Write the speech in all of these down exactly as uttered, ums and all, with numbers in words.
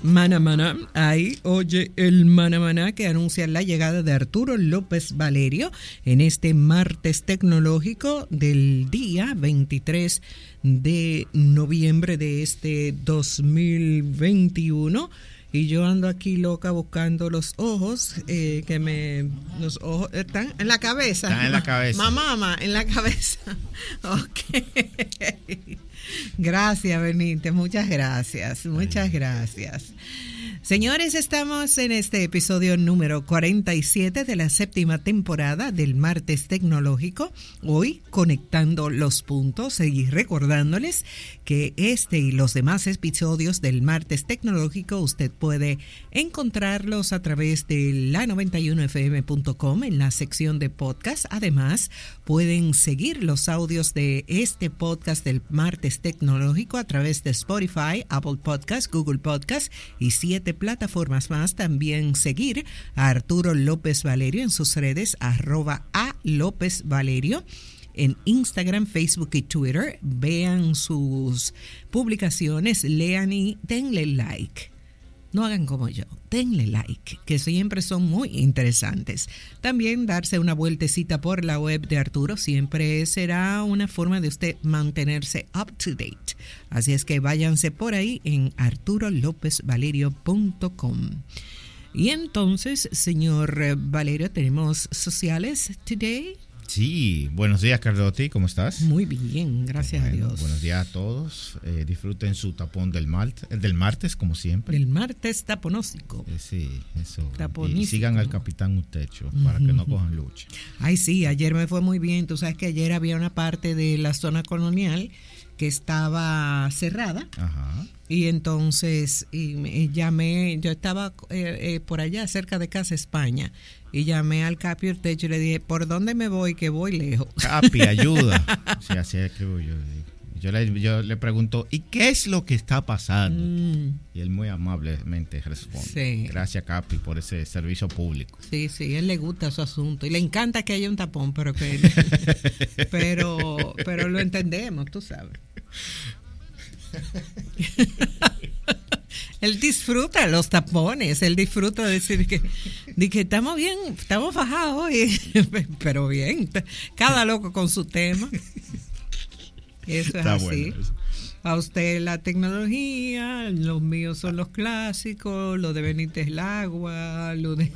Mana Mana, ahí oye el Mana Mana que anuncia la llegada de Arturo López Valerio en este martes tecnológico del día veintitrés de noviembre de este dos mil veintiuno. Y yo ando aquí loca buscando los ojos, eh, que me... Los ojos están en la cabeza. Están en la cabeza. Mamá, mamá, en la cabeza. Ok. Gracias, Benítez. Muchas gracias. Muchas gracias. Señores, estamos en este episodio número cuarenta y siete de la séptima temporada del Martes Tecnológico. Hoy conectando los puntos y recordándoles que este y los demás episodios del Martes Tecnológico usted puede encontrarlos a través de la noventa y uno efe eme punto com en la sección de podcast. Además, pueden seguir los audios de este podcast del Martes Tecnológico a través de Spotify, Apple Podcast, Google Podcast y siete plataformas más. También seguir a Arturo López Valerio en sus redes, arroba a López Valerio, en Instagram, Facebook y Twitter. Vean sus publicaciones, lean y denle like. No hagan como yo, denle like, que siempre son muy interesantes. También darse una vueltecita por la web de Arturo siempre será una forma de usted mantenerse up to date. Así es que váyanse por ahí en arturo lópez valerio punto com. Y entonces, señor Valerio, ¿tenemos sociales today? Sí, buenos días, Carlotti, ¿cómo estás? Muy bien, gracias bueno, a Dios. Buenos días a todos, eh, disfruten su tapón del, mart- del martes, como siempre. El martes taponósico. Eh, sí, eso. Taponístico. Y sigan al Capitán Utecho para que no cojan lucha. Ay, sí, ayer me fue muy bien. Tú sabes que ayer había una parte de la zona colonial que estaba cerrada. Ajá. Y entonces y, y llamé, yo estaba eh, eh, por allá cerca de Casa España, y llamé al Capi Urtecho y le dije, ¿por dónde me voy? Que voy lejos. Capi, ayuda. Sí, así es que yo, yo, le, yo le pregunto, ¿y qué es lo que está pasando? Mm. Y él muy amablemente responde. Sí. Gracias, Capi, por ese servicio público. Sí, sí, a él le gusta su asunto y le encanta que haya un tapón, pero que pero, pero lo entendemos, tú sabes. Él disfruta los tapones, él disfruta de decir que, de que estamos bien, estamos fajados hoy, pero bien, cada loco con su tema. Eso es Está así. Bueno. A usted la tecnología, los míos son los clásicos, lo de Benítez el agua, lo de...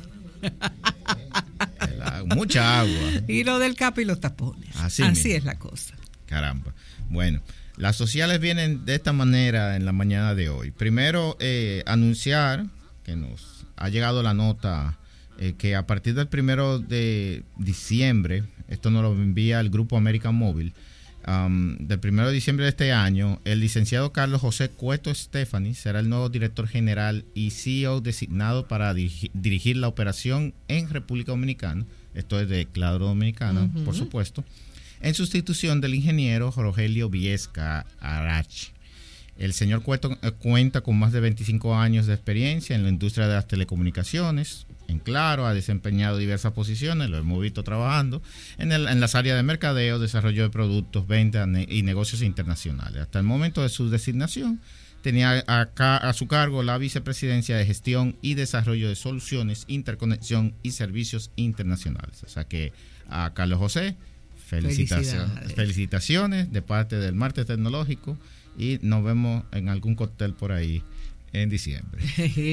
el agua, mucha agua. Y lo del Capi y los tapones. Así, así es la cosa. Caramba. Bueno. Las sociales vienen de esta manera en la mañana de hoy. Primero, eh, anunciar que nos ha llegado la nota eh, que a partir del primero de diciembre, esto nos lo envía el Grupo América Móvil, um, del primero de diciembre de este año, el licenciado Carlos José Cueto Stefani será el nuevo director general y C E O designado para dirigir, dirigir la operación en República Dominicana. Esto es de Claro Dominicana, uh-huh. por supuesto. En sustitución del ingeniero Rogelio Viesca Arachi. El señor Cueto eh, cuenta con más de veinticinco años de experiencia en la industria de las telecomunicaciones. En Claro ha desempeñado diversas posiciones, lo hemos visto trabajando en, el, en las áreas de mercadeo, desarrollo de productos, venta ne- y negocios internacionales. Hasta el momento de su designación tenía acá a su cargo la vicepresidencia de gestión y desarrollo de soluciones, interconexión y servicios internacionales. O sea que a Carlos José, Felicitaciones. Felicitaciones de parte del Martes Tecnológico y nos vemos en algún cóctel por ahí en diciembre.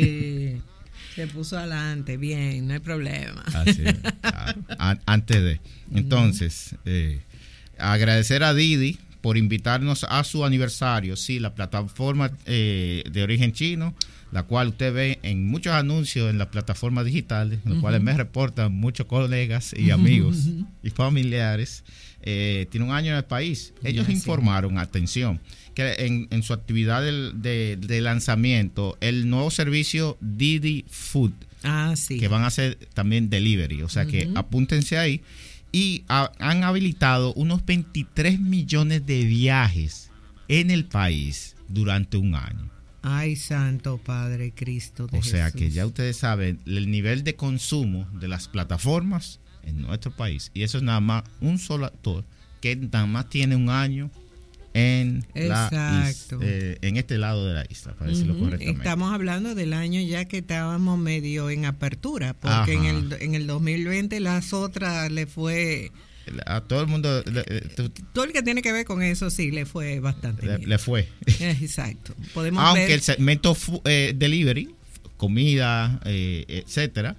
Se puso adelante, bien, no hay problema. Así, a, antes de. Entonces, eh, agradecer a Didi por invitarnos a su aniversario. Sí, la plataforma eh, de origen chino, la cual usted ve en muchos anuncios en las plataformas digitales, los uh-huh. cuales me reportan muchos colegas y amigos uh-huh. y familiares. Eh, tiene un año en el país. Ellos ya, informaron, sí. atención, que en, en su actividad de, de, de lanzamiento, el nuevo servicio Didi Food, ah, sí. que van a hacer también delivery. O sea uh-huh. que apúntense ahí. Y a, han habilitado unos veintitrés millones de viajes en el país durante un año. Ay, santo Padre Cristo de O sea Jesús. que ya ustedes saben el nivel de consumo de las plataformas en nuestro país. Y eso es nada más un solo actor que nada más tiene un año en, la Exacto. is, eh, en este lado de la isla, para decirlo Uh-huh. correctamente. Estamos hablando del año ya que estábamos medio en apertura, porque en el, en el dos mil veinte las otras le fue... A todo el mundo... Le, todo el que tiene que ver con eso sí le fue bastante le, bien. le fue. Exacto. Podemos Aunque ver... el segmento eh, delivery, comida, eh, etcétera,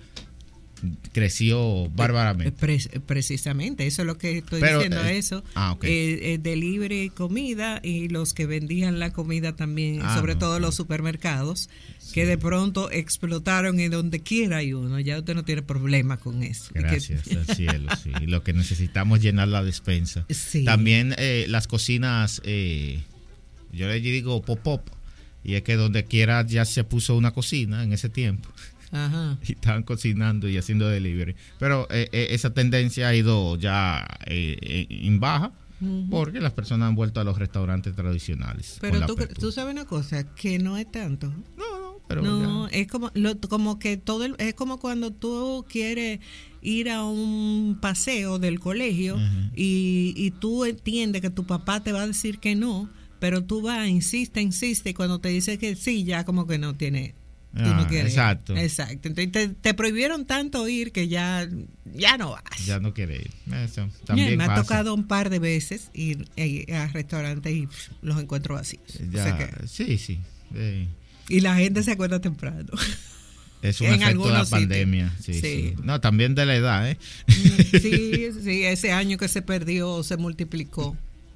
creció bárbaramente. Pre- precisamente, eso es lo que estoy Pero, diciendo, eh, eso. Ah, okay. eh, eh, delivery comida y los que vendían la comida también, ah, sobre no, todo okay. los supermercados, sí. que de pronto explotaron y donde quiera hay uno, ya usted no tiene problema con eso. Gracias que... al cielo, sí. Lo que necesitamos es llenar la despensa. Sí. También eh, las cocinas, eh, yo le digo pop-up, y es que donde quiera ya se puso una cocina en ese tiempo. Ajá. Y estaban cocinando y haciendo delivery. Pero eh, eh, esa tendencia ha ido ya eh, en baja, uh-huh. porque las personas han vuelto a los restaurantes tradicionales. Pero tú, tú sabes una cosa, que no es tanto. No, no, pero no, ya. es como, lo, como que todo el, es como cuando tú quieres ir a un paseo del colegio, uh-huh. y, y tú entiendes que tu papá te va a decir que no, pero tú vas, insiste, insiste, y cuando te dice que sí, ya como que no tiene... Tú ah, no quieres. Exacto. Exacto. Entonces te, te prohibieron tanto ir que ya, ya no vas. Ya no quieres ir. Eso también Bien, me pasa. ha tocado un par de veces ir, ir a restaurantes y pff, los encuentro vacíos. Ya, o sea que, sí, sí. Eh. Y la gente se acuerda temprano. Es un efecto de la pandemia. Sí, sí. Sí. No, también de la edad, ¿eh? Sí, sí, ese año que se perdió se multiplicó.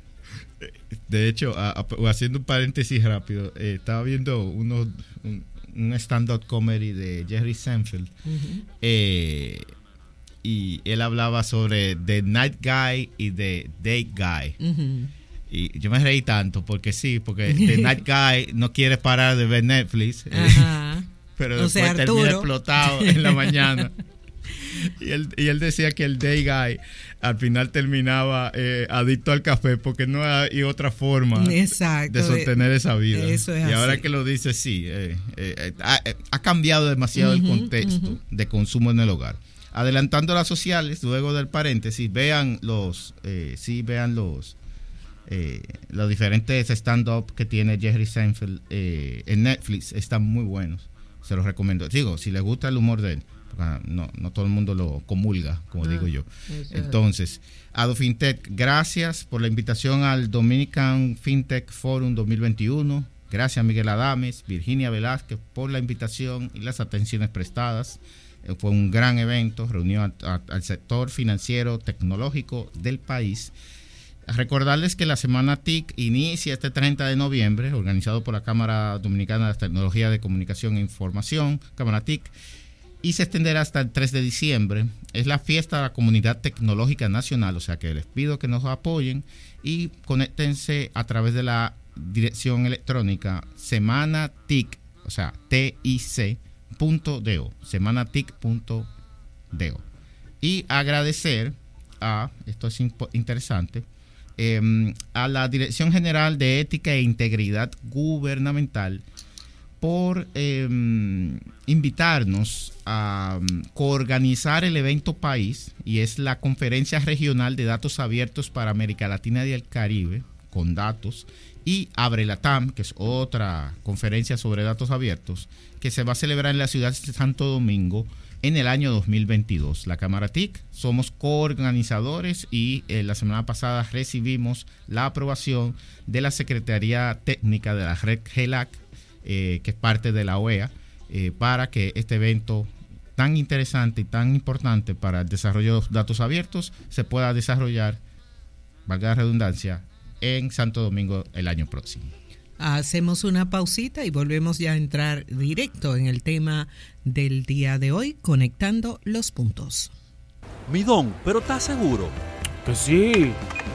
De hecho, a, a, haciendo un paréntesis rápido, eh, estaba viendo unos... Un, un stand-up comedy de Jerry Seinfeld, uh-huh. eh, y él hablaba sobre The Night Guy y The Day Guy, uh-huh. y yo me reí tanto porque sí, porque The Night Guy no quiere parar de ver Netflix, uh-huh. pero después sea, termina explotado en la mañana. Y él, y él decía que el Day Guy al final terminaba eh, adicto al café porque no hay otra forma Exacto, de sostener de, esa vida. Eso es y así. Ahora que lo dice, sí, eh, eh, ha, ha cambiado demasiado uh-huh, el contexto uh-huh. de consumo en el hogar. Adelantando las sociales, luego del paréntesis, vean los, eh, sí, vean los, eh, los diferentes stand-up que tiene Jerry Seinfeld eh, en Netflix, están muy buenos. Se los recomiendo. Digo, si les gusta el humor de él. No, no todo el mundo lo comulga, como ah, digo yo. Entonces, Ado FinTech, gracias por la invitación al Dominican FinTech Forum dos mil veintiuno. Gracias Miguel Adames, Virginia Velázquez por la invitación y las atenciones prestadas. Eh, fue un gran evento, reunió a, a, al sector financiero tecnológico del país. Recordarles que la Semana T I C inicia este treinta de noviembre, organizado por la Cámara Dominicana de Tecnología de Comunicación e Información, Cámara T I C, y se extenderá hasta el tres de diciembre. Es la fiesta de la comunidad tecnológica nacional, o sea que les pido que nos apoyen y conéctense a través de la dirección electrónica semanatic, o sea, T I C punto do, semanatic punto do. Y agradecer a, esto es impo- interesante, eh, a la Dirección General de Ética e Integridad Gubernamental por eh, invitarnos a um, coorganizar el evento país, y es la Conferencia Regional de Datos Abiertos para América Latina y el Caribe, con datos, y Abre Latam, que es otra conferencia sobre datos abiertos, que se va a celebrar en la ciudad de Santo Domingo en el año dos mil veintidós. La Cámara T I C, somos coorganizadores y eh, la semana pasada recibimos la aprobación de la Secretaría Técnica de la Red G E L A C, Eh, que es parte de la O E A, eh, para que este evento tan interesante y tan importante para el desarrollo de datos abiertos se pueda desarrollar, valga la redundancia, en Santo Domingo el año próximo. Hacemos una pausita y volvemos ya a entrar directo en el tema del día de hoy, conectando los puntos. Midón, ¿pero estás seguro? Que sí.